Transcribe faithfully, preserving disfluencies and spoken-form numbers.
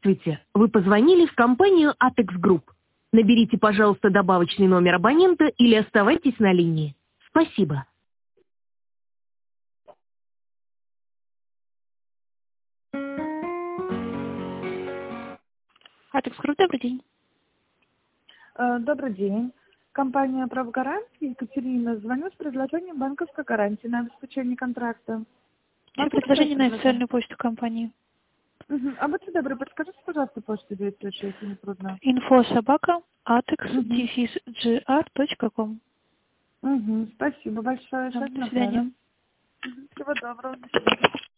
Здравствуйте. Вы позвонили в компанию Atex Group. Наберите, пожалуйста, добавочный номер абонента или оставайтесь на линии. Спасибо. Atex Group, добрый день. Добрый день. Компания «Правогарантия», Екатерина, звоню с предложением банковской гарантии на обеспечение контракта. Это предложение на официальную почту компании. Угу. А будьте добры, подскажите, пожалуйста, почту действующую, если не трудно. Инфо собака atex точка ком. Угу. Спасибо большое. Да, Сейчас до свидания. направим. Всего доброго. До свидания.